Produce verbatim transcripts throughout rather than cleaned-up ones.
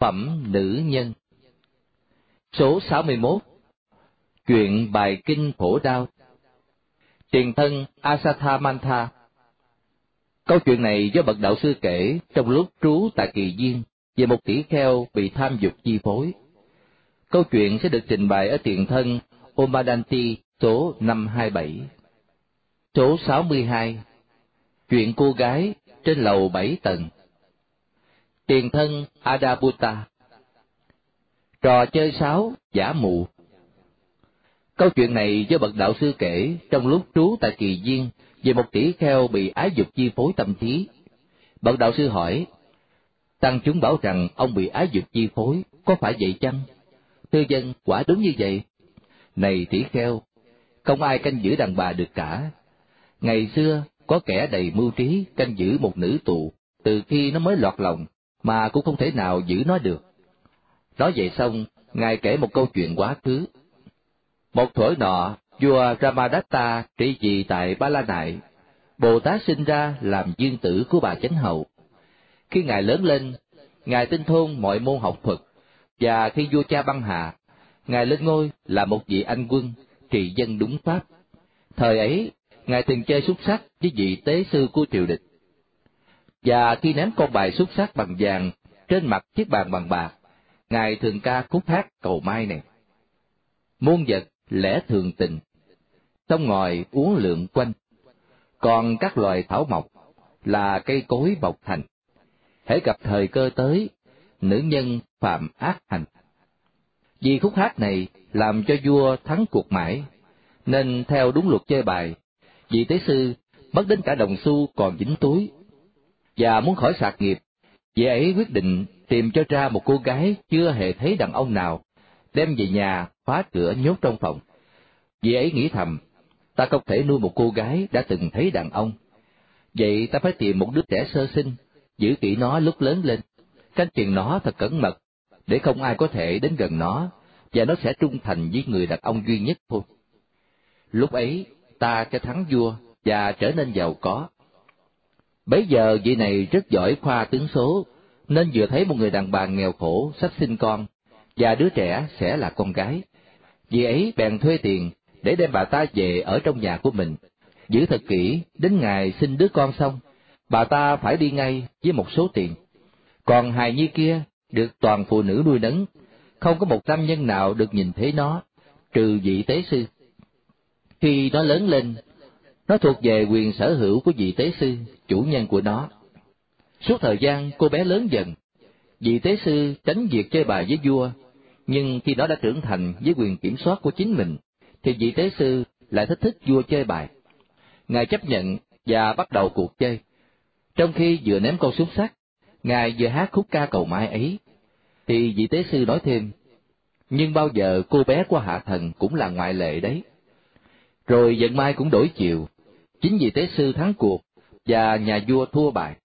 Phẩm nữ nhân. Số sáu mươi mốt. Chuyện bài kinh khổ đau. Tiền thân Asathamantha. Câu chuyện này do bậc đạo sư kể trong lúc trú tại Kỳ Viên về một tỷ kheo bị tham dục chi phối. Câu chuyện sẽ được trình bày ở tiền thân Omadanti số năm hai bảy. Số sáu mươi hai. Chuyện cô gái trên lầu bảy tầng. Tiền thân Adabhuta. Trò chơi sáo giả mù. Câu chuyện này do bậc đạo sư kể trong lúc trú tại Kỳ Viên về một tỷ kheo bị ái dục chi phối tâm trí. Bậc đạo sư hỏi: tăng chúng bảo rằng ông bị ái dục chi phối, có phải vậy chăng? Thưa dân, quả đúng như vậy. Này tỷ kheo, không ai canh giữ đàn bà được cả. Ngày xưa có kẻ đầy mưu trí canh giữ một nữ tù từ khi nó mới lọt lòng, mà cũng không thể nào giữ nó được. Nói vậy xong, ngài kể một câu chuyện quá khứ. Một thuở nọ, vua Ramadatta trị vì tại Ba La Nại. Bồ Tát sinh ra làm dương tử của bà Chánh Hậu. Khi ngài lớn lên, ngài tinh thông mọi môn học thuật, và khi vua cha băng hà, ngài lên ngôi là một vị anh quân trị dân đúng pháp. Thời ấy, ngài từng chơi xúc xắc với vị tế sư của triều đình, và khi ném con bài xúc xắc bằng vàng trên mặt chiếc bàn bằng bạc, ngài thường ca khúc hát cầu may này: muôn vật lẽ thường tình, sông ngòi uốn lượn quanh, còn các loài thảo mộc là cây cối mọc thành. Hễ gặp thời cơ tới, nữ nhân phạm ác hành. Vì khúc hát này làm cho vua thắng cuộc mãi, nên theo đúng luật chơi bài, vị tế sư mất đến cả đồng xu còn dính túi. Và muốn khỏi sạc nghiệp, vị ấy quyết định tìm cho ra một cô gái chưa hề thấy đàn ông nào, đem về nhà khóa cửa nhốt trong phòng. Vị ấy nghĩ thầm: ta không thể nuôi một cô gái đã từng thấy đàn ông, vậy ta phải tìm một đứa trẻ sơ sinh, giữ kỹ nó lúc lớn lên, canh chừng nó thật cẩn mật, để không ai có thể đến gần nó, và nó sẽ trung thành với người đàn ông duy nhất thôi. Lúc ấy ta sẽ thắng vua và trở nên giàu có. Bấy giờ vị này rất giỏi khoa tướng số, nên vừa thấy một người đàn bà nghèo khổ sắp sinh con, và đứa trẻ sẽ là con gái. Vị ấy bèn thuê tiền để đem bà ta về ở trong nhà của mình, giữ thật kỹ, đến ngày sinh đứa con xong, bà ta phải đi ngay với một số tiền. Còn hài nhi kia được toàn phụ nữ nuôi nấng, không có một nam nhân nào được nhìn thấy nó, trừ vị tế sư. Khi nó lớn lên, nó thuộc về quyền sở hữu của vị tế sư, chủ nhân của nó. Suốt thời gian cô bé lớn dần, vị tế sư tránh việc chơi bài với vua, nhưng khi nó đã trưởng thành với quyền kiểm soát của chính mình, thì vị tế sư lại thích thích vua chơi bài. Ngài chấp nhận và bắt đầu cuộc chơi. Trong khi vừa ném câu xúc xắc, ngài vừa hát khúc ca cầu may ấy, thì vị tế sư nói thêm: nhưng bao giờ cô bé của hạ thần cũng là ngoại lệ đấy. Rồi vận may cũng đổi chiều, chính vị tế sư thắng cuộc và nhà vua thua bài.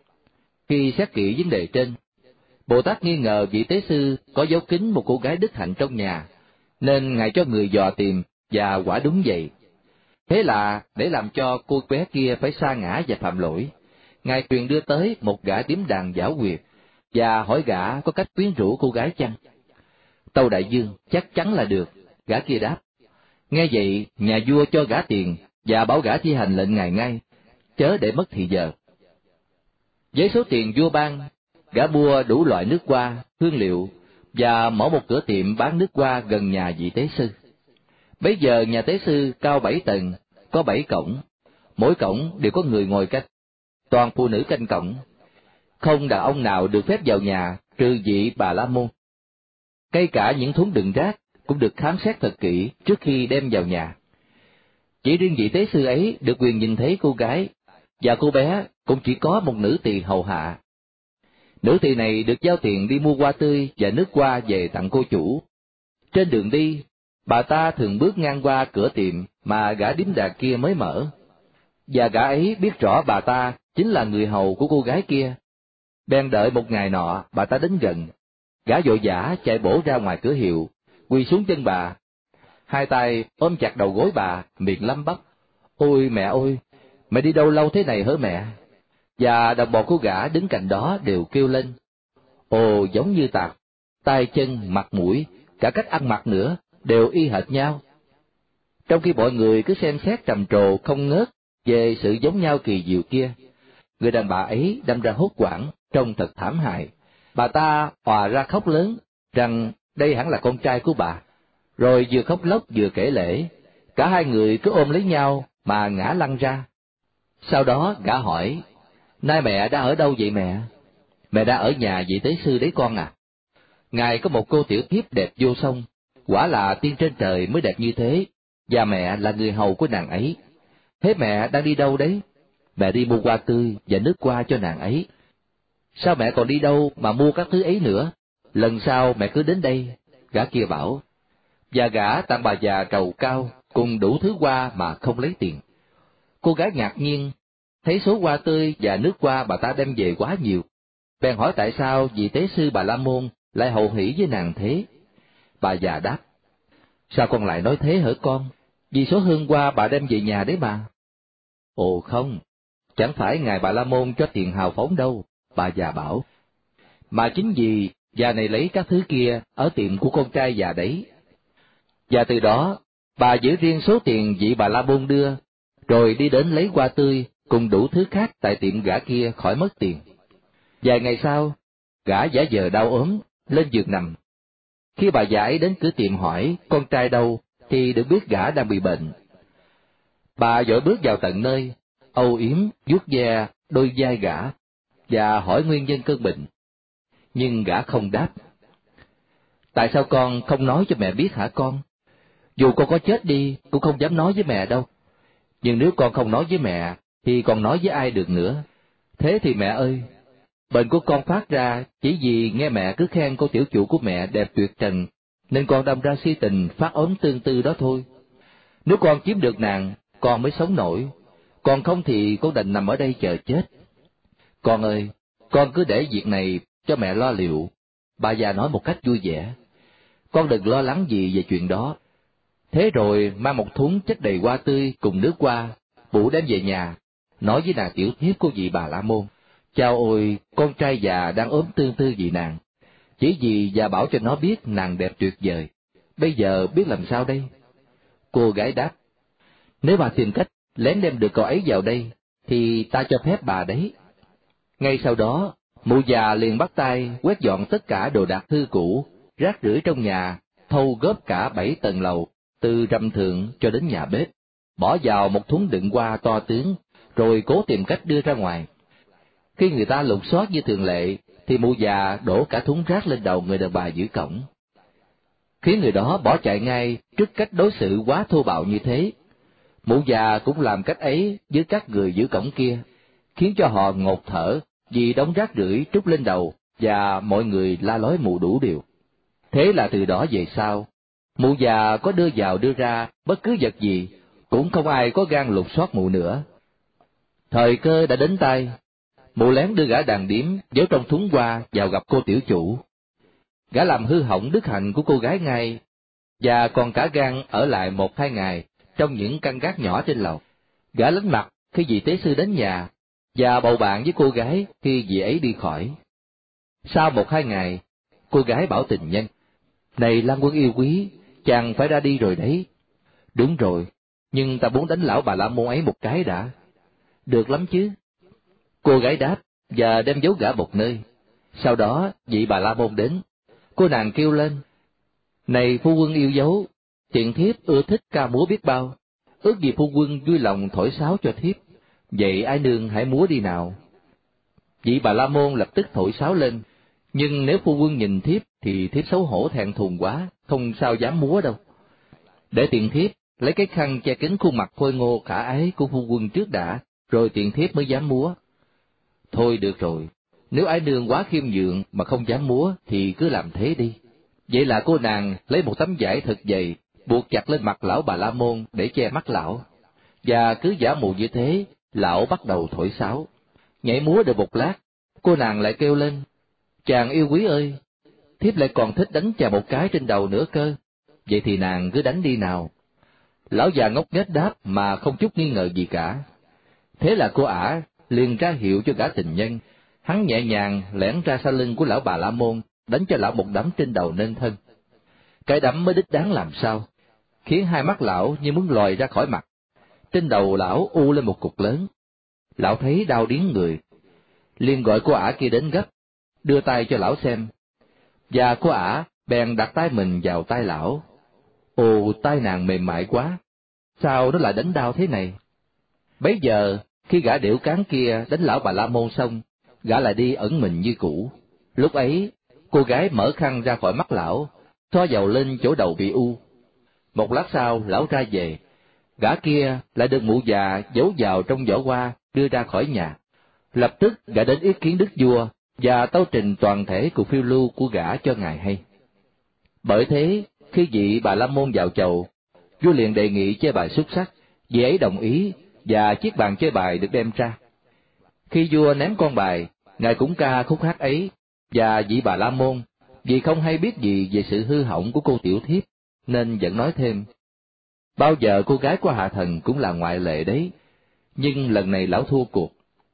Khi xét kỹ vấn đề trên, Bồ Tát nghi ngờ vị tế sư có giấu kín một cô gái đức hạnh trong nhà, nên ngài cho người dò tìm, và quả đúng vậy. Thế là để làm cho cô bé kia phải sa ngã và phạm lỗi, ngài truyền đưa tới một gã điếm đàn giảo quyệt và hỏi gã có cách quyến rũ cô gái chăng. Tâu đại dương, chắc chắn là được, gã kia đáp. Nghe vậy, nhà vua cho gã tiền và bảo gã thi hành lệnh ngài ngay, chớ để mất thì giờ. Với số tiền vua ban, gã mua đủ loại nước hoa, hương liệu và mở một cửa tiệm bán nước hoa gần nhà vị tế sư. Bấy giờ nhà tế sư cao bảy tầng, có bảy cổng, mỗi cổng đều có người ngồi canh, toàn phụ nữ canh cổng. Không đàn ông nào được phép vào nhà trừ vị Bà La Môn. Ngay cả những thúng đựng rác cũng được khám xét thật kỹ trước khi đem vào nhà. Chỉ riêng vị tế sư ấy được quyền nhìn thấy cô gái, và cô bé cũng chỉ có một nữ tỳ hầu hạ. Nữ tỳ này được giao tiền đi mua hoa tươi và nước hoa về tặng cô chủ. Trên đường đi, bà ta thường bước ngang qua cửa tiệm mà gã điếm đàn kia mới mở, và gã ấy biết rõ bà ta chính là người hầu của cô gái kia. Bèn đợi một ngày nọ bà ta đến gần, gã vội vã chạy bổ ra ngoài cửa hiệu, quỳ xuống chân bà, hai tay ôm chặt đầu gối bà, miệng lắp bắp: ôi mẹ ơi, mẹ đi đâu lâu thế này hả mẹ? Và đồng bọn của gã đứng cạnh đó đều kêu lên: Ồ, giống như tạc, tay chân, mặt mũi, cả cách ăn mặc nữa, đều y hệt nhau. Trong khi mọi người cứ xem xét trầm trồ không ngớt về sự giống nhau kỳ diệu kia, người đàn bà ấy đâm ra hốt hoảng, trông thật thảm hại. Bà ta òa ra khóc lớn, rằng đây hẳn là con trai của bà, rồi vừa khóc lóc vừa kể lể, cả hai người cứ ôm lấy nhau mà ngã lăn ra. Sau đó gã hỏi, nay mẹ đã ở đâu vậy mẹ? Mẹ đã ở nhà vị tế sư đấy con à? Ngài có một cô tiểu thiếp đẹp vô song, quả là tiên trên trời mới đẹp như thế, và mẹ là người hầu của nàng ấy. Thế mẹ đang đi đâu đấy? Mẹ đi mua hoa tươi và nước hoa cho nàng ấy. Sao mẹ còn đi đâu mà mua các thứ ấy nữa? Lần sau mẹ cứ đến đây, gã kia bảo. Và gã tặng bà già trầu cao cùng đủ thứ hoa mà không lấy tiền. Cô gái ngạc nhiên, thấy số hoa tươi và nước hoa bà ta đem về quá nhiều, bèn hỏi tại sao vị tế sư Bà La Môn lại hậu hỷ với nàng thế. Bà già đáp, sao con lại nói thế hả con? Vì số hương hoa bà đem về nhà đấy mà. Ồ không, chẳng phải ngài Bà La Môn cho tiền hào phóng đâu, bà già bảo, mà chính vì già này lấy các thứ kia ở tiệm của con trai già đấy. Và từ đó, bà giữ riêng số tiền vị Bà La Môn đưa, rồi đi đến lấy hoa tươi cùng đủ thứ khác tại tiệm gã kia khỏi mất tiền. Vài ngày sau, gã giả vờ đau ốm, lên giường nằm. Khi bà già ấy đến cửa tiệm hỏi con trai đâu, thì được biết gã đang bị bệnh. Bà vội bước vào tận nơi, âu yếm vuốt ve đôi vai gã và hỏi nguyên nhân cơn bệnh. Nhưng gã không đáp. Tại sao con không nói cho mẹ biết hả con? Dù con có chết đi cũng không dám nói với mẹ đâu. Nhưng nếu con không nói với mẹ thì còn nói với ai được nữa. Thế thì mẹ ơi, bệnh của con phát ra chỉ vì nghe mẹ cứ khen cô tiểu chủ của mẹ đẹp tuyệt trần, nên con đâm ra si tình phát ốm tương tư đó thôi. Nếu con chiếm được nàng, con mới sống nổi, còn không thì con đành nằm ở đây chờ chết. Con ơi, con cứ để việc này cho mẹ lo liệu, bà già nói một cách vui vẻ. Con đừng lo lắng gì về chuyện đó. Thế rồi mang một thúng chất đầy hoa tươi cùng nước hoa, Bụ đem về nhà, nói với nàng tiểu thiếp của vị Bà La Môn. Chao ôi, con trai già đang ốm tương tư vì nàng, chỉ vì già bảo cho nó biết nàng đẹp tuyệt vời. Bây giờ biết làm sao đây? Cô gái đáp, nếu bà tìm cách lén đem được cậu ấy vào đây, thì ta cho phép bà đấy. Ngay sau đó, mụ già liền bắt tay quét dọn tất cả đồ đạc hư cũ, rác rưởi trong nhà, thâu góp cả bảy tầng lầu, từ rầm thượng cho đến nhà bếp, bỏ vào một thúng đựng hoa to tướng, rồi cố tìm cách đưa ra ngoài. Khi người ta lục soát như thường lệ, thì mụ già đổ cả thúng rác lên đầu người đàn bà giữ cổng, khiến người đó bỏ chạy ngay trước cách đối xử quá thô bạo như thế. Mụ già cũng làm cách ấy với các người giữ cổng kia, khiến cho họ ngột thở vì đống rác rưởi trút lên đầu, và mọi người la lối mụ đủ điều. Thế là từ đó về sau, mụ già có đưa vào đưa ra bất cứ vật gì, cũng không ai có gan lục soát mụ nữa. Thời cơ đã đến tay, mụ lén đưa gã đàn điếm giấu trong thúng hoa vào gặp cô tiểu chủ. Gã làm hư hỏng đức hạnh của cô gái ngay, và còn cả gan ở lại một hai ngày trong những căn gác nhỏ trên lầu. Gã lánh mặt khi vị tế sư đến nhà, và bầu bạn với cô gái khi vị ấy đi khỏi. Sau một hai ngày, cô gái bảo tình nhân, này Lam Quân yêu quý, chàng phải ra đi rồi đấy. Đúng rồi, nhưng ta muốn đánh lão Bà La Môn ấy một cái đã. Được lắm chứ. Cô gái đáp, và đem giấu gã một nơi. Sau đó, vị Bà La Môn đến. Cô nàng kêu lên, này phu quân yêu dấu, tiện thiếp ưa thích ca múa biết bao, ước gì phu quân vui lòng thổi sáo cho thiếp. Vậy ái nương hãy múa đi nào. Vị Bà La Môn lập tức thổi sáo lên, nhưng nếu phu quân nhìn thiếp thì thiếp xấu hổ thẹn thùng quá, không sao dám múa đâu. Để tiện thiếp lấy cái khăn che kín khuôn mặt khôi ngô khả ái của phu quân trước đã, rồi tiện thiếp mới dám múa. Thôi được rồi, nếu ái nương quá khiêm nhượng mà không dám múa thì cứ làm thế đi. Vậy là cô nàng lấy một tấm vải thật dày, buộc chặt lên mặt lão Bà La Môn để che mắt lão. Và cứ giả mù như thế, lão bắt đầu thổi sáo. Nhảy múa được một lát, cô nàng lại kêu lên, chàng yêu quý ơi, thiếp lại còn thích đánh chàng một cái trên đầu nữa cơ, vậy thì nàng cứ đánh đi nào. Lão già ngốc nghếch đáp mà không chút nghi ngờ gì cả. Thế là cô ả liền ra hiệu cho gã tình nhân, Hắn nhẹ nhàng lẻn ra sau lưng của lão Bà La Môn, đánh cho lão một đấm trên đầu nên thân. Cái đấm mới đích đáng làm sao, khiến hai mắt lão như muốn lòi ra khỏi mặt. Trên đầu lão u lên một cục lớn. Lão thấy đau điếng người, liền gọi cô ả kia đến gấp, đưa tay cho lão xem. Và cô ả bèn đặt tay mình vào tay lão. Ồ, tay nàng mềm mại quá, sao nó lại đánh đau thế này? Bấy giờ, khi gã điểu cán kia đánh lão Bà La Môn xong, gã lại đi ẩn mình như cũ. Lúc ấy, cô gái mở khăn ra khỏi mắt lão, thoa dầu lên chỗ đầu bị u. Một lát sau, lão ra về, gã kia lại được mụ già giấu vào trong giỏ hoa đưa ra khỏi nhà. Lập tức gã đến ý kiến đức vua và tấu trình toàn thể cuộc phiêu lưu của gã cho ngài hay. Bởi thế, khi vị Bà La Môn vào chầu, vua liền đề nghị chơi bài xúc sắc, vị ấy đồng ý và chiếc bàn chơi bài được đem ra. Khi vua ném con bài, ngài cũng ca khúc hát ấy, và vị Bà La Môn, vì không hay biết gì về sự hư hỏng của cô tiểu thiếp, nên vẫn nói thêm: bao giờ cô gái của hạ thần cũng là ngoại lệ đấy, nhưng lần này lão thua cuộc.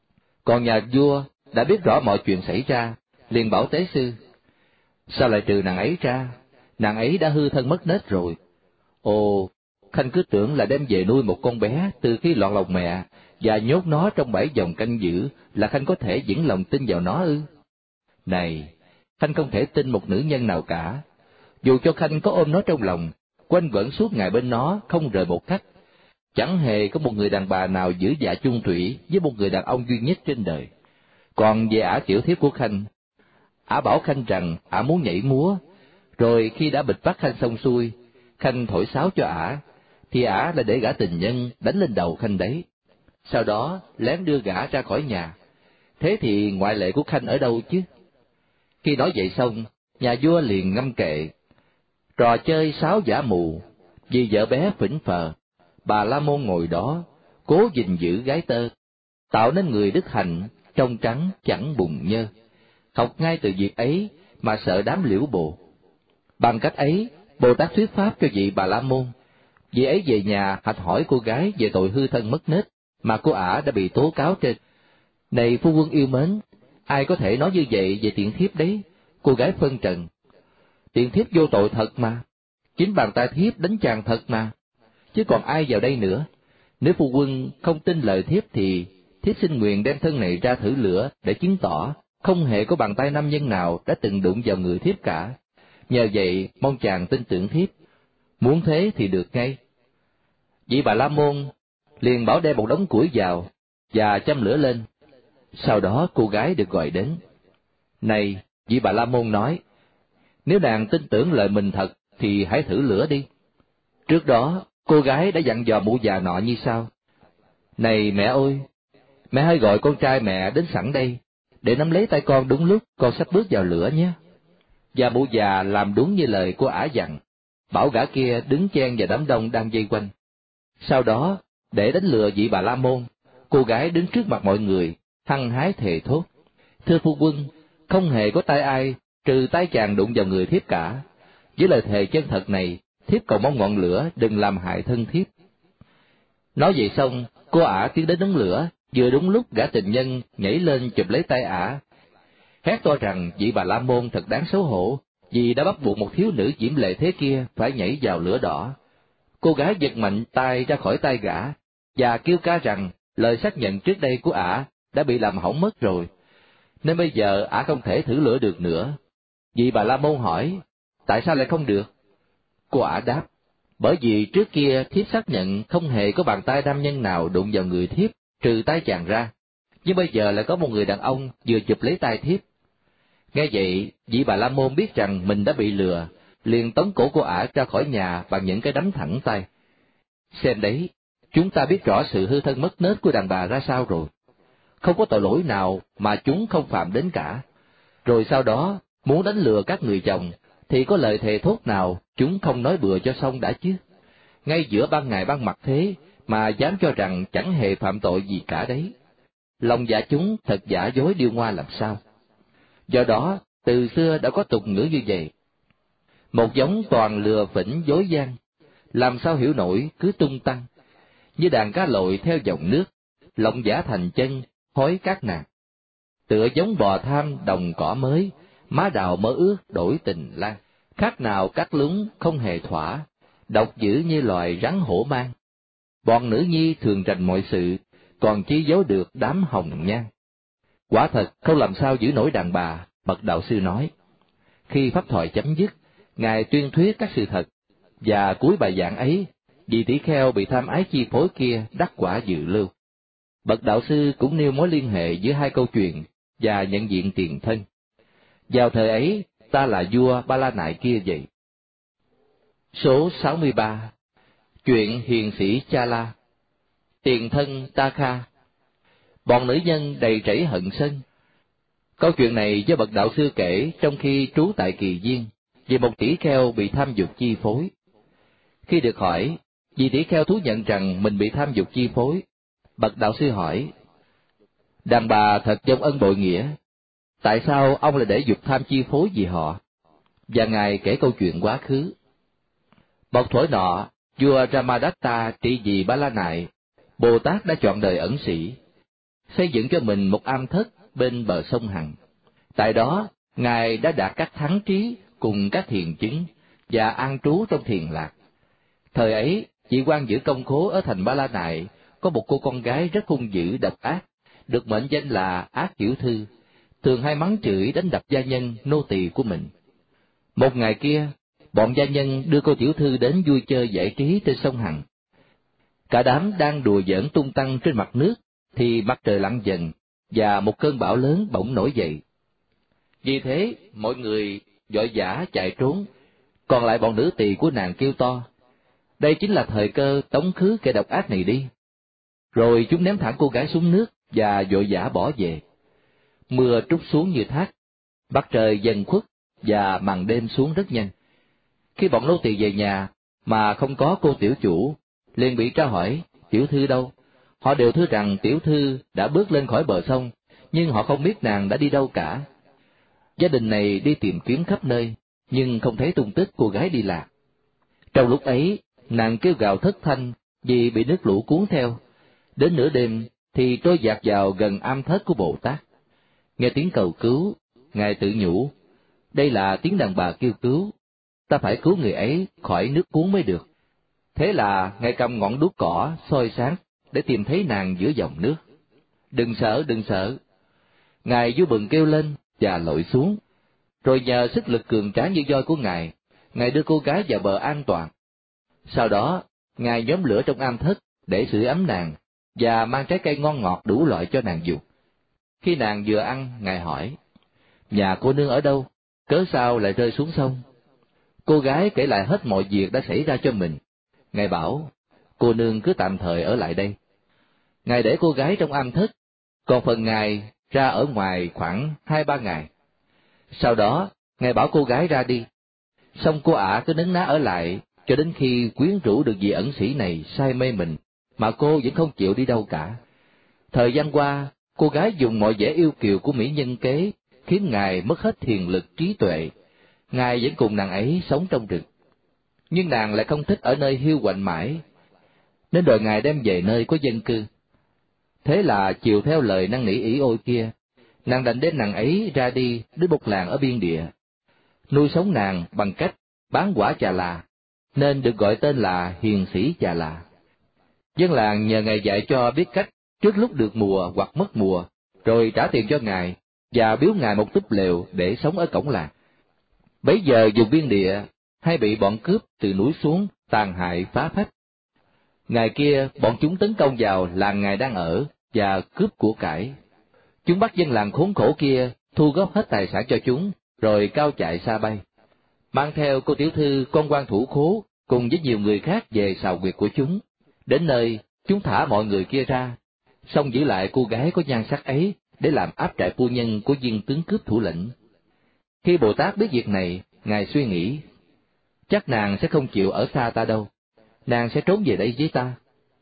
Còn nhà vua đã biết rõ mọi chuyện xảy ra, liền bảo tế sư: sao lại trừ nàng ấy ra? Nàng ấy đã hư thân mất nết rồi. Ồ, Khanh cứ tưởng là đem về nuôi một con bé từ khi lọt lòng mẹ và nhốt nó trong bảy vòng canh giữ là Khanh có thể vững lòng tin vào nó ư? Này, Khanh không thể tin một nữ nhân nào cả. Dù cho Khanh có ôm nó trong lòng, quanh quẩn suốt ngày bên nó không rời một khắc, chẳng hề có một người đàn bà nào giữ dạ chung thủy với một người đàn ông duy nhất trên đời. Còn về ả tiểu thiếp của Khanh, ả bảo Khanh rằng ả muốn nhảy múa, rồi khi đã bịt bắt Khanh xong xuôi, Khanh thổi sáo cho ả, thì ả lại để gã tình nhân đánh lên đầu Khanh đấy. Sau đó lén đưa gã ra khỏi nhà. Thế thì ngoại lệ của Khanh ở đâu chứ? Khi nói vậy xong, nhà vua liền ngâm kệ: trò chơi sáo giả mù, vì vợ bé phỉnh phờ, Bà La Môn ngồi đó, cố gìn giữ gái tơ, tạo nên người đức hạnh, trong trắng chẳng bùng nhơ. Học ngay từ việc ấy mà sợ đám liễu bồ. Bằng cách ấy, Bồ Tát thuyết pháp cho vị Bà La Môn. Vị ấy về nhà hạch hỏi cô gái về tội hư thân mất nết mà cô ả đã bị tố cáo trên. Này phu quân yêu mến, ai có thể nói như vậy về tiện thiếp đấy? Cô gái phân trần: tiện thiếp vô tội thật mà, chính bàn tay thiếp đánh chàng thật mà, chứ còn ai vào đây nữa. Nếu phu quân không tin lời thiếp thì thiếp xin nguyện đem thân này ra thử lửa để chứng tỏ không hề có bàn tay nam nhân nào đã từng đụng vào người thiếp cả. Nhờ vậy mong chàng tin tưởng thiếp. Muốn thế thì được ngay. Vị Bà La Môn liền bảo đem một đống củi vào và châm lửa lên. Sau đó cô gái được gọi đến. Này, vị Bà La Môn nói, nếu nàng tin tưởng lời mình thật thì hãy thử lửa đi. Trước đó cô gái đã dặn dò mụ già nọ như sau: này mẹ ơi, mẹ hãy gọi con trai mẹ đến sẵn đây để nắm lấy tay con đúng lúc con sắp bước vào lửa nhé. Và mụ già làm đúng như lời của ả dặn, bảo gã kia đứng chen vào đám đông đang vây quanh. Sau đó, để đánh lừa vị Bà La Môn, cô gái đứng trước mặt mọi người, hăng hái thề thốt: thưa phu quân, không hề có tay ai trừ tay chàng đụng vào người thiếp cả. Với lời thề chân thật này, thiếp cầu mong ngọn lửa đừng làm hại thân thiếp. Nói vậy xong, cô ả tiến đến đống lửa, vừa đúng lúc gã tình nhân nhảy lên chụp lấy tay ả, hét to rằng vị Bà La Môn thật đáng xấu hổ, vì đã bắt buộc một thiếu nữ diễm lệ thế kia phải nhảy vào lửa đỏ. Cô gái giật mạnh tay ra khỏi tay gã và kêu ca rằng lời xác nhận trước đây của ả đã bị làm hỏng mất rồi, nên bây giờ ả không thể thử lửa được nữa. Vị Bà La Môn hỏi: tại sao lại không được? Cô ả đáp: bởi vì trước kia thiếp xác nhận không hề có bàn tay nam nhân nào đụng vào người thiếp trừ tay chàng ra, nhưng bây giờ lại có một người đàn ông vừa chụp lấy tay thiếp. Nghe vậy, vị Bà La Môn biết rằng mình đã bị lừa, liền tống cổ cô ả ra khỏi nhà bằng những cái đấm thẳng tay. Xem đấy, chúng ta biết rõ sự hư thân mất nết của đàn bà ra sao rồi. Không có tội lỗi nào mà chúng không phạm đến cả. Rồi sau đó, muốn đánh lừa các người chồng, thì có lời thề thốt nào chúng không nói bừa cho xong đã chứ. Ngay giữa ban ngày ban mặt thế mà dám cho rằng chẳng hề phạm tội gì cả đấy. Lòng dạ chúng thật giả dối điêu ngoa làm sao. Do đó, từ xưa đã có tục ngữ như vậy: một giống toàn lừa phỉnh dối gian, làm sao hiểu nổi cứ tung tăng, như đàn cá lội theo dòng nước, lộng giả thành chân, hối các nàng. tựa giống bò tham đồng cỏ mới, má đào mơ ước đổi tình lang, khác nào cắt lúng không hề thỏa, độc dữ như loài rắn hổ mang. Bọn nữ nhi thường trành mọi sự, còn chi giấu được đám hồng nhan. Quả thật không làm sao giữ nổi đàn bà, bậc đạo sư nói. Khi pháp thoại chấm dứt, ngài tuyên thuyết các sự thật, và cuối bài giảng ấy, vị tỷ kheo bị tham ái chi phối kia đắc quả dự lưu. Bậc đạo sư cũng nêu mối liên hệ giữa hai câu chuyện và nhận diện tiền thân. Vào thời ấy, ta là vua Ba La Nại kia vậy. Số sáu mươi ba. Chuyện hiền sĩ Cha La. Tiền thân Ta Kha. Bọn nữ nhân đầy rẫy hận sân. Câu chuyện này do bậc đạo sư kể trong khi trú tại Kỳ Viên, về một tỷ kheo bị tham dục chi phối. Khi được hỏi, vị tỷ kheo thú nhận rằng mình bị tham dục chi phối. Bậc đạo sư hỏi: đàn bà thật giống ân bội nghĩa, tại sao ông lại để dục tham chi phối vì họ? Và ngài kể câu chuyện quá khứ. Một thuở nọ, vua Ramadatta trị vì Ba La Nại, Bồ Tát đã chọn đời ẩn sĩ, xây dựng cho mình một am thất bên bờ sông Hằng. Tại đó, ngài đã đạt các thắng trí cùng các thiền chứng và an trú trong thiền lạc. Thời ấy, vị quan giữ công khố ở thành Ba La Nại có một cô con gái rất hung dữ độc ác, được mệnh danh là Ác Tiểu Thư, thường hay mắng chửi đánh đập gia nhân nô tỳ của mình. Một ngày kia, bọn gia nhân đưa cô tiểu thư đến vui chơi giải trí trên sông Hằng. Cả đám đang đùa giỡn tung tăng trên mặt nước, thì mặt trời lặn dần và một cơn bão lớn bỗng nổi dậy. Vì thế, mọi người vội vã chạy trốn, còn lại bọn nữ tỳ của nàng kêu to: đây chính là thời cơ tống khứ kẻ độc ác này đi. Rồi chúng ném thẳng cô gái xuống nước và vội vã bỏ về. Mưa trút xuống như thác, mặt trời dần khuất và màn đêm xuống rất nhanh. Khi bọn nô tỳ về nhà mà không có cô tiểu chủ, liền bị tra hỏi tiểu thư đâu. Họ đều thưa rằng tiểu thư đã bước lên khỏi bờ sông, nhưng họ không biết nàng đã đi đâu cả. Gia đình này đi tìm kiếm khắp nơi, nhưng không thấy tung tích cô gái đi lạc. Trong lúc ấy, nàng kêu gào thất thanh vì bị nước lũ cuốn theo. Đến nửa đêm thì trôi dạt vào gần am thất của Bồ Tát. Nghe tiếng cầu cứu, ngài tự nhủ: đây là tiếng đàn bà kêu cứu, ta phải cứu người ấy khỏi nước cuốn mới được. Thế là ngài cầm ngọn đuốc cỏ soi sáng để tìm thấy nàng giữa dòng nước. Đừng sợ, đừng sợ. Ngài vui mừng kêu lên và lội xuống. Rồi nhờ sức lực cường tráng như voi của ngài, ngài đưa cô gái vào bờ an toàn. Sau đó, ngài nhóm lửa trong am thất để sưởi ấm nàng và mang trái cây ngon ngọt đủ loại cho nàng dùng. Khi nàng vừa ăn, ngài hỏi: nhà cô nương ở đâu, cớ sao lại rơi xuống sông? Cô gái kể lại hết mọi việc đã xảy ra cho mình. Ngài bảo: cô nương cứ tạm thời ở lại đây. Ngài để cô gái trong am thất, còn phần ngài ra ở ngoài khoảng hai ba ngày. Sau đó, ngài bảo cô gái ra đi. Xong cô ả cứ nấn ná ở lại cho đến khi quyến rũ được vị ẩn sĩ này say mê mình, mà cô vẫn không chịu đi đâu cả. Thời gian qua, cô gái dùng mọi vẻ yêu kiều của mỹ nhân kế, khiến ngài mất hết thiền lực trí tuệ. Ngài vẫn cùng nàng ấy sống trong rừng. Nhưng nàng lại không thích ở nơi hiu quạnh mãi, nên đòi ngài đem về nơi có dân cư. Thế là chiều theo lời năn nỉ ỷ ôi kia, nàng đành đem nàng ấy ra đi đến một làng ở biên địa, nuôi sống nàng bằng cách bán quả Chà Là, nên được gọi tên là hiền sĩ Chà Là. Dân làng nhờ ngài dạy cho biết cách trước lúc được mùa hoặc mất mùa, rồi trả tiền cho ngài và biếu ngài một túp lều để sống ở cổng làng. Bấy giờ vùng biên địa hay bị bọn cướp từ núi xuống tàn hại phá phách. Ngày kia bọn chúng tấn công vào làng ngài đang ở và cướp của cải. Chúng bắt dân làng khốn khổ kia thu góp hết tài sản cho chúng, rồi cao chạy xa bay, mang theo cô tiểu thư con quan thủ khố cùng với nhiều người khác về sào quyệt của chúng. Đến nơi, chúng thả mọi người kia ra, xong giữ lại cô gái có nhan sắc ấy để làm áp trại phu nhân của viên tướng cướp thủ lĩnh. Khi Bồ Tát biết việc này, ngài suy nghĩ: chắc nàng sẽ không chịu ở xa ta đâu, nàng sẽ trốn về đây với ta.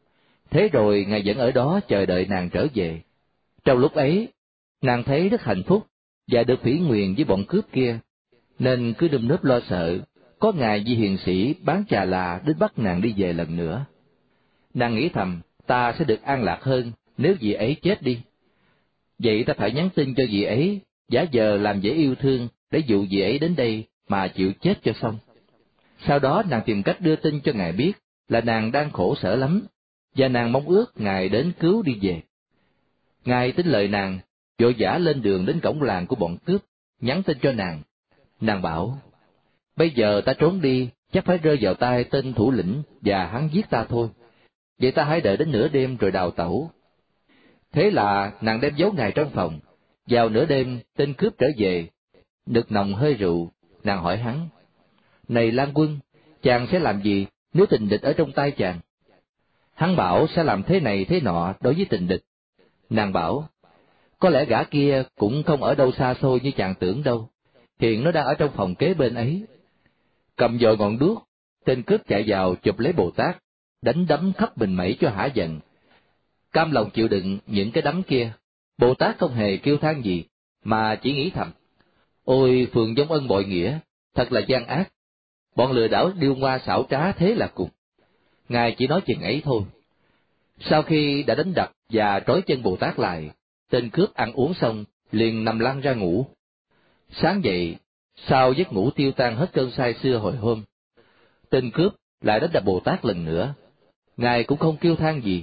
Thế rồi ngài vẫn ở đó chờ đợi nàng trở về. Trong lúc ấy, nàng thấy rất hạnh phúc và được phỉ nguyền với bọn cướp kia, nên cứ đâm nớp lo sợ có ngày vị hiền sĩ bán Chà Là đến bắt nàng đi về lần nữa. Nàng nghĩ thầm: ta sẽ được an lạc hơn nếu vị ấy chết đi. Vậy ta phải nhắn tin cho vị ấy, giả vờ làm dễ yêu thương để dụ vị ấy đến đây mà chịu chết cho xong. Sau đó nàng tìm cách đưa tin cho ngài biết là nàng đang khổ sở lắm, và nàng mong ước ngài đến cứu đi về. Ngài tin lời nàng, vội vã lên đường đến cổng làng của bọn cướp, nhắn tin cho nàng. Nàng bảo, bây giờ ta trốn đi, chắc phải rơi vào tay tên thủ lĩnh và hắn giết ta thôi. Vậy ta hãy đợi đến nửa đêm rồi đào tẩu. Thế là nàng đem giấu ngài trong phòng. Vào nửa đêm, tên cướp trở về, nực nồng hơi rượu. Nàng hỏi hắn, này Lan Quân, chàng sẽ làm gì nếu tình địch ở trong tay chàng? Hắn bảo sẽ làm thế này thế nọ đối với tình địch. Nàng bảo, có lẽ gã kia cũng không ở đâu xa xôi như chàng tưởng đâu, hiện nó đang ở trong phòng kế bên ấy. Cầm dội ngọn đuốc, tên cướp chạy vào chụp lấy Bồ Tát, đánh đấm khắp mình mẩy cho hả giận. Cam lòng chịu đựng những cái đấm kia, Bồ Tát không hề kêu than gì, mà chỉ nghĩ thầm, ôi phường vong ân bội nghĩa, thật là gian ác, bọn lừa đảo điêu ngoa xảo trá thế là cùng. Ngài chỉ nói chừng ấy thôi. Sau khi đã đánh đập và trói chân Bồ Tát lại, tên cướp ăn uống xong, liền nằm lăn ra ngủ. Sáng dậy, sau giấc ngủ tiêu tan hết cơn say xưa hồi hôm, tên cướp lại đánh đập Bồ Tát lần nữa. Ngài cũng không kêu than gì,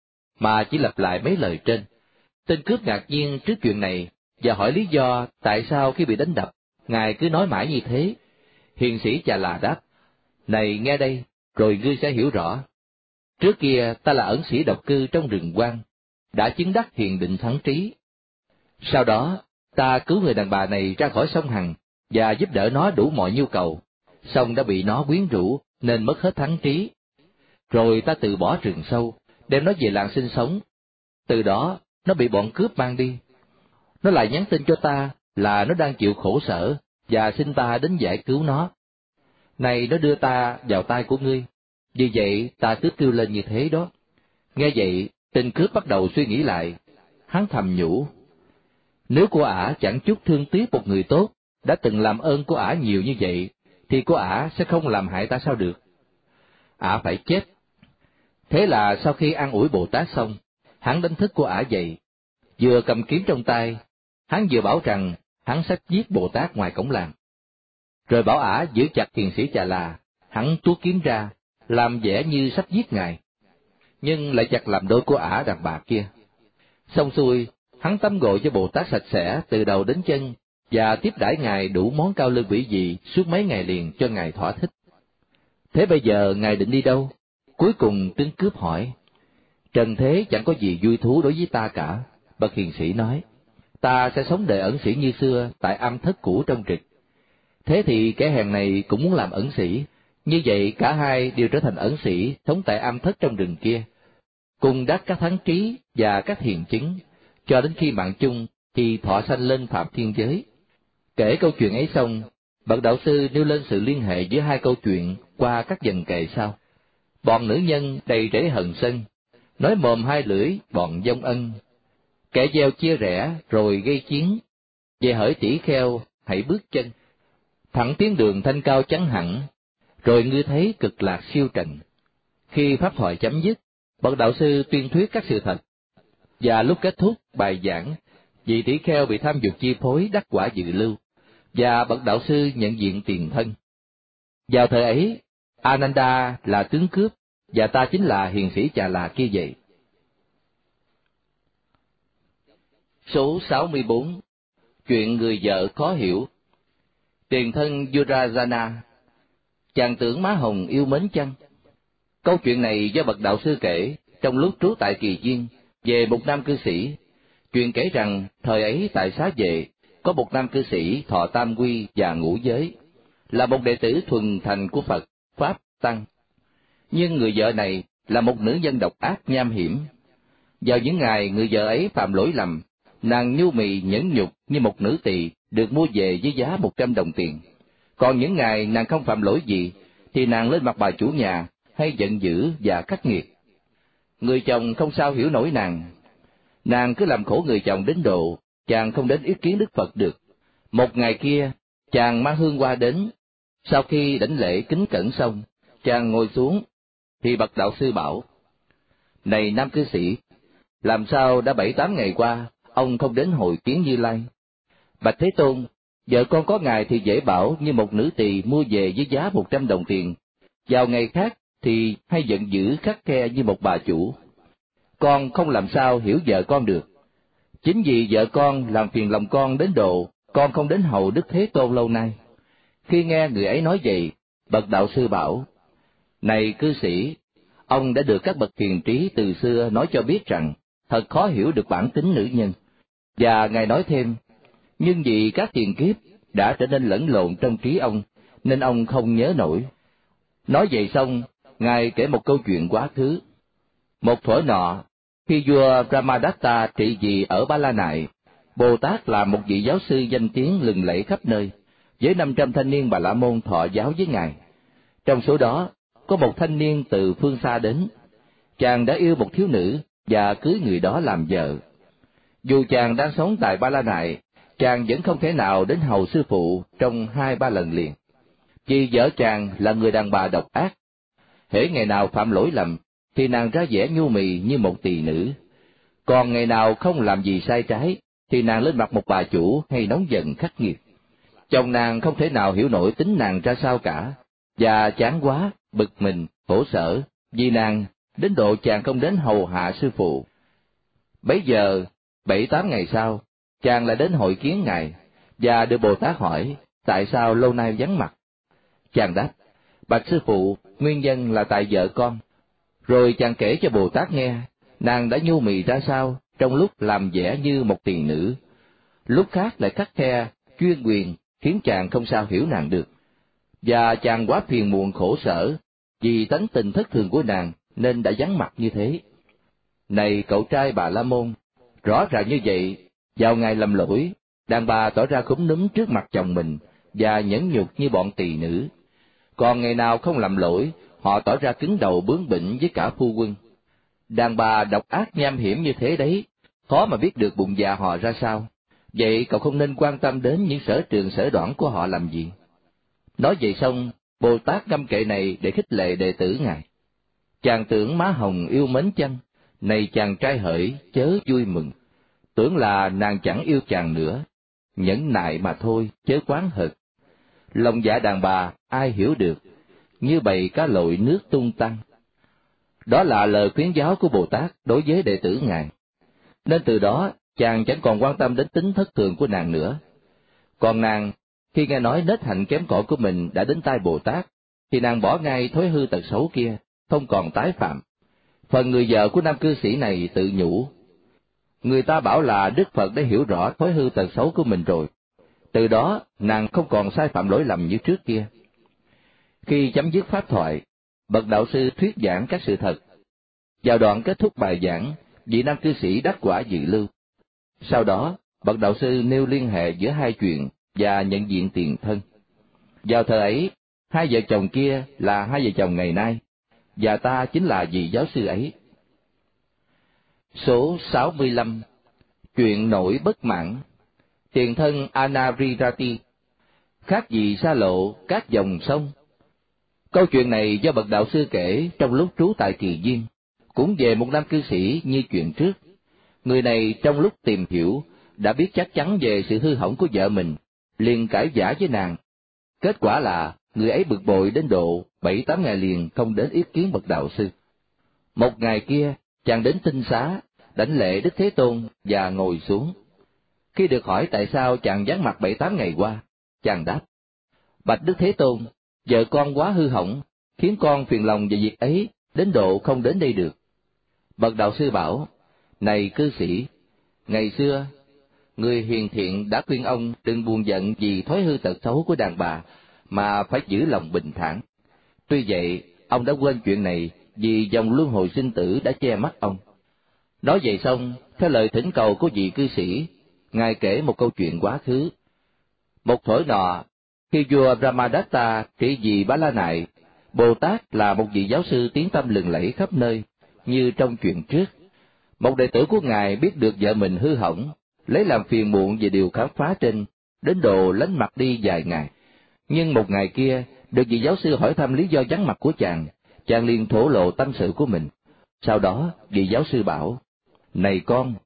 mà chỉ lặp lại mấy lời trên. Tên cướp ngạc nhiên trước chuyện này, và hỏi lý do tại sao khi bị đánh đập, Ngài cứ nói mãi như thế. Hiền sĩ Chà Là đáp, này nghe đây, rồi ngươi sẽ hiểu rõ. Trước kia ta là ẩn sĩ độc cư trong rừng hoang, đã chứng đắc hiền định thắng trí. Sau đó, ta cứu người đàn bà này ra khỏi sông Hằng, và giúp đỡ nó đủ mọi nhu cầu, song đã bị nó quyến rũ nên mất hết thắng trí. Rồi ta từ bỏ rừng sâu, đem nó về làng sinh sống. Từ đó, nó bị bọn cướp mang đi. Nó lại nhắn tin cho ta là nó đang chịu khổ sở, và xin ta đến giải cứu nó. Này nó đưa ta vào tay của ngươi, vì vậy ta cứ kêu lên như thế đó. Nghe vậy, tên cướp bắt đầu suy nghĩ lại. Hắn thầm nhủ, nếu cô ả chẳng chút thương tiếc một người tốt, đã từng làm ơn của ả nhiều như vậy, thì cô ả sẽ không làm hại ta sao được. Ả phải chết. Thế là sau khi an ủi Bồ Tát xong, hắn đánh thức cô ả dậy. Vừa cầm kiếm trong tay, hắn vừa bảo rằng hắn sắp giết Bồ Tát ngoài cổng làng. Rồi bảo ả giữ chặt hiền sĩ Chà Là, hắn tuốt kiếm ra, làm vẻ như sắp giết ngài, nhưng lại chặt làm đôi của ả đàn bà kia. Xong xuôi, hắn tắm gội cho Bồ Tát sạch sẽ từ đầu đến chân, và tiếp đãi ngài đủ món cao lương mỹ vị suốt mấy ngày liền cho ngài thỏa thích. Thế bây giờ ngài định đi đâu? Cuối cùng tên cướp hỏi. Trần thế chẳng có gì vui thú đối với ta cả, bậc hiền sĩ nói. Ta sẽ sống đời ẩn sĩ như xưa tại am thất cũ trong trịch. Thế thì kẻ hèn này cũng muốn làm ẩn sĩ, như vậy cả hai đều trở thành ẩn sĩ sống tại am thất trong rừng kia, cùng đắc các thắng trí và các hiền chứng, cho đến khi mạng chung thì thọ sanh lên phạm thiên giới. Kể câu chuyện ấy xong, bậc đạo sư nêu lên sự liên hệ giữa hai câu chuyện qua các dần kệ sau. Bọn nữ nhân đầy rẫy hờn sân, nói mồm hai lưỡi bọn vong ân, kẻ gieo chia rẽ rồi gây chiến, về hỡi tỷ kheo hãy bước chân, thẳng tiến đường thanh cao chắn hẳn, rồi ngươi thấy cực lạc siêu trần. Khi pháp thoại chấm dứt, bậc đạo sư tuyên thuyết các sự thật, và lúc kết thúc bài giảng, vị tỷ kheo bị tham dục chi phối đắc quả dự lưu, và bậc đạo sư nhận diện tiền thân. Vào thời ấy, Ananda là tướng cướp, và ta chính là hiền sĩ Chà Là kia vậy. Số sáu mươi bốn. Chuyện người vợ khó hiểu. Tiền thân Yurajana. Chàng tưởng má hồng yêu mến chăng? Câu chuyện này do bậc đạo sư kể trong lúc trú tại Kỳ Duyên về một nam cư sĩ. Chuyện kể rằng thời ấy tại Xá Vệ có một nam cư sĩ thọ tam quy và ngũ giới, là một đệ tử thuần thành của Phật Pháp Tăng. Nhưng người vợ này là một nữ nhân độc ác nham hiểm. Vào những ngày người vợ ấy phạm lỗi lầm, nàng nhu mì nhẫn nhục như một nữ tỳ được mua về với giá một trăm đồng tiền. Còn những ngày nàng không phạm lỗi gì, thì nàng lên mặt bà chủ nhà, hay giận dữ và khắc nghiệt. Người chồng không sao hiểu nổi nàng. Nàng cứ làm khổ người chồng đến độ, chàng không đến ý kiến Đức Phật được. Một ngày kia, chàng mang hương hoa đến. Sau khi đảnh lễ kính cẩn xong, chàng ngồi xuống, thì bậc đạo sư bảo, này nam cư sĩ, làm sao đã bảy tám ngày qua, ông không đến hội kiến Như Lai. Bạch Thế Tôn, vợ con có ngài thì dễ bảo như một nữ tỳ mua về với giá một trăm đồng tiền, vào ngày khác thì hay giận dữ khắt khe như một bà chủ. Con không làm sao hiểu vợ con được. Chính vì vợ con làm phiền lòng con đến độ con không đến hầu Đức Thế Tôn lâu nay. Khi nghe người ấy nói vậy, bậc đạo sư bảo: Này cư sĩ, ông đã được các bậc hiền trí từ xưa nói cho biết rằng thật khó hiểu được bản tính nữ nhân. Và ngài nói thêm, nhưng vì các tiền kiếp đã trở nên lẫn lộn trong trí ông, nên ông không nhớ nổi. Nói vậy xong, ngài kể một câu chuyện quá khứ. Một thuở nọ, khi vua Brahmadatta trị vì ở Ba La Nại, Bồ Tát là một vị giáo sư danh tiếng lừng lẫy khắp nơi, với năm trăm thanh niên Bà La Môn thọ giáo với ngài. Trong số đó, có một thanh niên từ phương xa đến. Chàng đã yêu một thiếu nữ và cưới người đó làm vợ. Dù chàng đang sống tại Ba La Nại, chàng vẫn không thể nào đến hầu sư phụ trong hai ba lần liền, vì vợ chàng là người đàn bà độc ác. Hễ ngày nào phạm lỗi lầm thì nàng ra vẻ nhu mì như một tỳ nữ, còn ngày nào không làm gì sai trái thì nàng lên mặt một bà chủ hay nóng giận khắc nghiệt. Chồng nàng không thể nào hiểu nổi tính nàng ra sao cả, và chán quá, bực mình, khổ sở vì nàng, đến độ chàng không đến hầu hạ sư phụ. Bấy giờ, bảy tám ngày sau, chàng lại đến hội kiến ngài, và được Bồ Tát hỏi, tại sao lâu nay vắng mặt? Chàng đáp, bạch sư phụ, nguyên nhân là tại vợ con. Rồi chàng kể cho Bồ Tát nghe, nàng đã nhu mì ra sao, trong lúc làm vẻ như một tỳ nữ, lúc khác lại khắt khe, chuyên quyền, khiến chàng không sao hiểu nàng được. Và chàng quá phiền muộn khổ sở, vì tánh tình thất thường của nàng, nên đã vắng mặt như thế. Này cậu trai Bà La Môn, rõ ràng như vậy, vào ngày lầm lỗi, đàn bà tỏ ra khúm núm trước mặt chồng mình, và nhẫn nhục như bọn tỳ nữ. Còn ngày nào không làm lỗi, họ tỏ ra cứng đầu bướng bỉnh với cả phu quân. Đàn bà độc ác nham hiểm như thế đấy, khó mà biết được bụng dạ họ ra sao. Vậy cậu không nên quan tâm đến những sở trường sở đoản của họ làm gì. Nói vậy xong, Bồ Tát ngâm kệ này để khích lệ đệ tử ngài. Chàng tưởng má hồng yêu mến chăng? Này chàng trai hỡi, chớ vui mừng. Tưởng là nàng chẳng yêu chàng nữa, nhẫn nại mà thôi, chớ quán hận. Lòng dạ đàn bà ai hiểu được, như bầy cá lội nước tung tăng. Đó là lời khuyến giáo của Bồ Tát đối với đệ tử ngài. Nên từ đó chàng chẳng còn quan tâm đến tính thất thường của nàng nữa. Còn nàng, khi nghe nói nết hạnh kém cỏi của mình đã đến tai Bồ Tát, thì nàng bỏ ngay thói hư tật xấu kia, không còn tái phạm. Phần người vợ của nam cư sĩ này tự nhủ, người ta bảo là Đức Phật đã hiểu rõ thói hư tật xấu của mình rồi. Từ đó, nàng không còn sai phạm lỗi lầm như trước kia. Khi chấm dứt pháp thoại, bậc đạo sư thuyết giảng các sự thật. Vào đoạn kết thúc bài giảng, vị nam cư sĩ đắc quả dự lưu. Sau đó, bậc đạo sư nêu liên hệ giữa hai chuyện và nhận diện tiền thân. Vào thời ấy, hai vợ chồng kia là hai vợ chồng ngày nay, và ta chính là vị giáo sư ấy. Số sáu mươi lăm. Chuyện nổi bất mãn. Tiền thân Anavirati, khác gì xa lộ các dòng sông. Câu chuyện này do bậc đạo sư kể trong lúc trú tại Kỳ Viên, cũng về một nam cư sĩ như chuyện trước. Người này trong lúc tìm hiểu đã biết chắc chắn về sự hư hỏng của vợ mình, liền cãi vã với nàng. Kết quả là người ấy bực bội đến độ bảy tám ngày liền không đến ý kiến bậc đạo sư. Một ngày kia, chàng đến tinh xá, đảnh lễ Đức Thế Tôn và ngồi xuống. Khi được hỏi tại sao chàng vắng mặt bảy tám ngày qua, chàng đáp, bạch Đức Thế Tôn, vợ con quá hư hỏng, khiến con phiền lòng về việc ấy, đến độ không đến đây được. Bậc đạo sư bảo, này cư sĩ, ngày xưa, người hiền thiện đã khuyên ông đừng buồn giận vì thói hư tật xấu của đàn bà, mà phải giữ lòng bình thản. Tuy vậy, ông đã quên chuyện này vì dòng luân hồi sinh tử đã che mắt ông. Nói vậy xong, theo lời thỉnh cầu của vị cư sĩ, ngài kể một câu chuyện quá khứ. Một thuở nọ, khi vua Brahmadatta trị vì Bá La Nại, Bồ Tát là một vị giáo sư tiếng tăm lừng lẫy khắp nơi, như trong chuyện trước. Một đệ tử của ngài biết được vợ mình hư hỏng, lấy làm phiền muộn về điều khám phá trên, đến độ lánh mặt đi vài ngày. Nhưng một ngày kia, được vị giáo sư hỏi thăm lý do vắng mặt của chàng, chàng liền thổ lộ tâm sự của mình. Sau đó, vị giáo sư bảo, này con,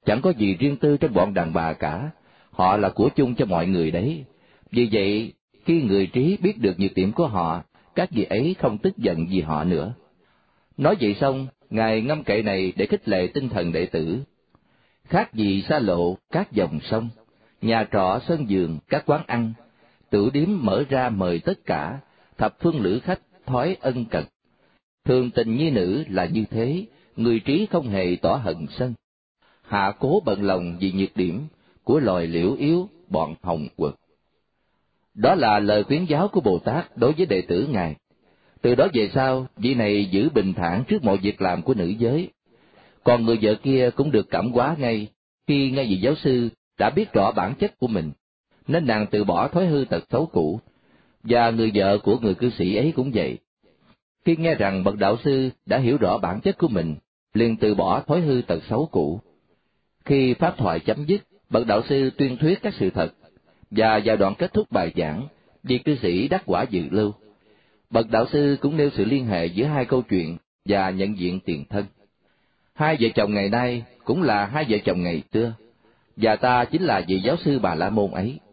Chẳng có gì riêng tư trong bọn đàn bà cả, họ là của chung cho mọi người đấy. Vì vậy, khi người trí biết được nhược điểm của họ, các vị ấy không tức giận vì họ nữa. Nói vậy xong, Ngài ngâm kệ này để khích lệ tinh thần đệ tử. Khác gì xa lộ các dòng sông, nhà trọ sân vườn các quán ăn, tửu điếm mở ra mời tất cả, thập phương lữ khách thói ân cần. Thường tình nhi nữ là như thế, người trí không hề tỏ hận sân. Hạ cố bận lòng vì nhược điểm của loài liễu yếu bọn hồng quật. Đó là lời khuyến giáo của Bồ Tát đối với đệ tử Ngài. Từ đó về sau, vị này giữ bình thản trước mọi việc làm của nữ giới. Còn người vợ kia cũng được cảm hóa ngay, khi nghe vị giáo sư đã biết rõ bản chất của mình, nên nàng từ bỏ thói hư tật xấu cũ. Và người vợ của người cư sĩ ấy cũng vậy. Khi nghe rằng bậc đạo sư đã hiểu rõ bản chất của mình, liền từ bỏ thói hư tật xấu cũ. Khi pháp thoại chấm dứt, bậc đạo sư tuyên thuyết các sự thật, và vào đoạn kết thúc bài giảng, vị cư sĩ đắc quả dự lưu. Bậc đạo sư cũng nêu sự liên hệ giữa hai câu chuyện và nhận diện tiền thân. Hai vợ chồng ngày nay cũng là hai vợ chồng ngày xưa, và ta chính là vị giáo sư Bà La Môn ấy.